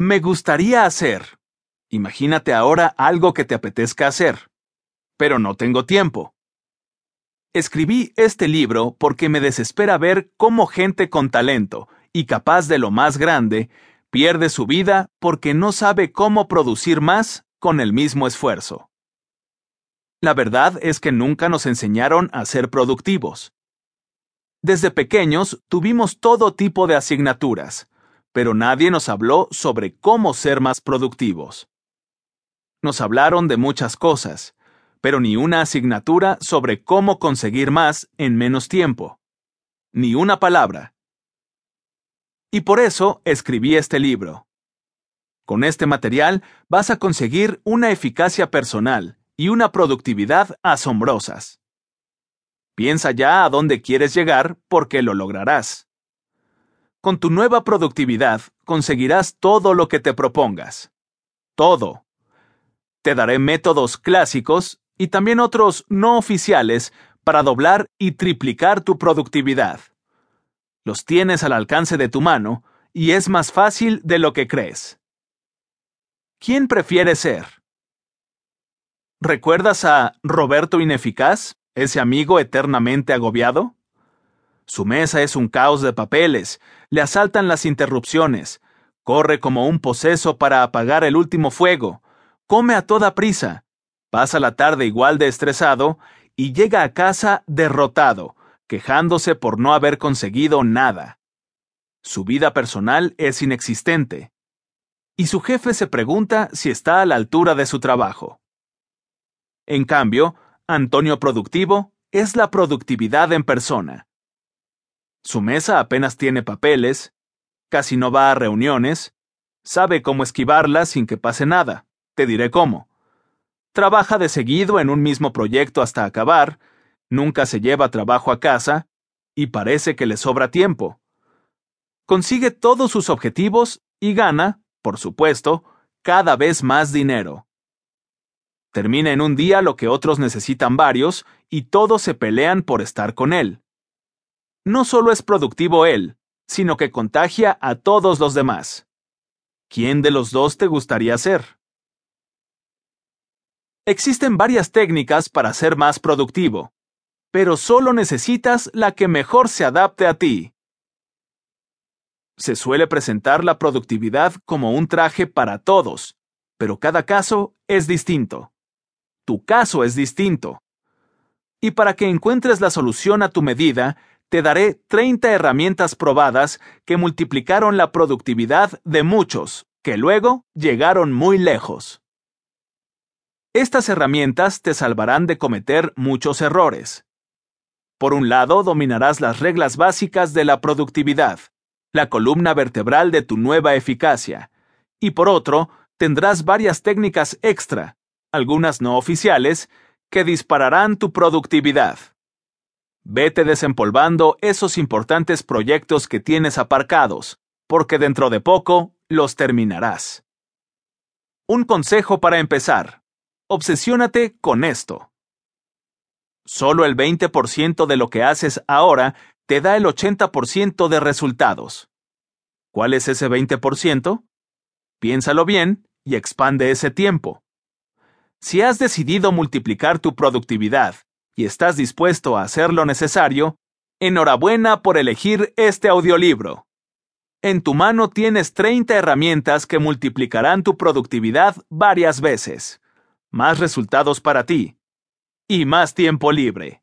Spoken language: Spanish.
Me gustaría hacer. Imagínate ahora algo que te apetezca hacer. Pero no tengo tiempo. Escribí este libro porque me desespera ver cómo gente con talento y capaz de lo más grande pierde su vida porque no sabe cómo producir más con el mismo esfuerzo. La verdad es que nunca nos enseñaron a ser productivos. Desde pequeños tuvimos todo tipo de asignaturas, pero nadie nos habló sobre cómo ser más productivos. Nos hablaron de muchas cosas, pero ni una asignatura sobre cómo conseguir más en menos tiempo. Ni una palabra. Y por eso escribí este libro. Con este material vas a conseguir una eficacia personal y una productividad asombrosas. Piensa ya a dónde quieres llegar porque lo lograrás. Con tu nueva productividad conseguirás todo lo que te propongas. Todo. Te daré métodos clásicos y también otros no oficiales para doblar y triplicar tu productividad. Los tienes al alcance de tu mano y es más fácil de lo que crees. ¿Quién prefieres ser? ¿Recuerdas a Roberto Ineficaz, ese amigo eternamente agobiado? Su mesa es un caos de papeles, le asaltan las interrupciones, corre como un poseso para apagar el último fuego, come a toda prisa, pasa la tarde igual de estresado y llega a casa derrotado, quejándose por no haber conseguido nada. Su vida personal es inexistente. Y su jefe se pregunta si está a la altura de su trabajo. En cambio, Antonio Productivo es la productividad en persona. Su mesa apenas tiene papeles, casi no va a reuniones, sabe cómo esquivarlas sin que pase nada. Te diré cómo. Trabaja de seguido en un mismo proyecto hasta acabar, nunca se lleva trabajo a casa, y parece que le sobra tiempo. Consigue todos sus objetivos y gana, por supuesto, cada vez más dinero. Termina en un día lo que otros necesitan varios, y todos se pelean por estar con él. No solo es productivo él, sino que contagia a todos los demás. ¿Quién de los dos te gustaría ser? Existen varias técnicas para ser más productivo, pero solo necesitas la que mejor se adapte a ti. Se suele presentar la productividad como un traje para todos, pero cada caso es distinto. Tu caso es distinto. Y para que encuentres la solución a tu medida, te daré 30 herramientas probadas que multiplicaron la productividad de muchos, que luego llegaron muy lejos. Estas herramientas te salvarán de cometer muchos errores. Por un lado, dominarás las reglas básicas de la productividad, la columna vertebral de tu nueva eficacia, y por otro, tendrás varias técnicas extra, algunas no oficiales, que dispararán tu productividad. Vete desempolvando esos importantes proyectos que tienes aparcados, porque dentro de poco los terminarás. Un consejo para empezar. Obsesiónate con esto. Solo el 20% de lo que haces ahora te da el 80% de resultados. ¿Cuál es ese 20%? Piénsalo bien y expande ese tiempo. Si has decidido multiplicar tu productividad y estás dispuesto a hacer lo necesario, enhorabuena por elegir este audiolibro. En tu mano tienes 30 herramientas que multiplicarán tu productividad varias veces. Más resultados para ti. Y más tiempo libre.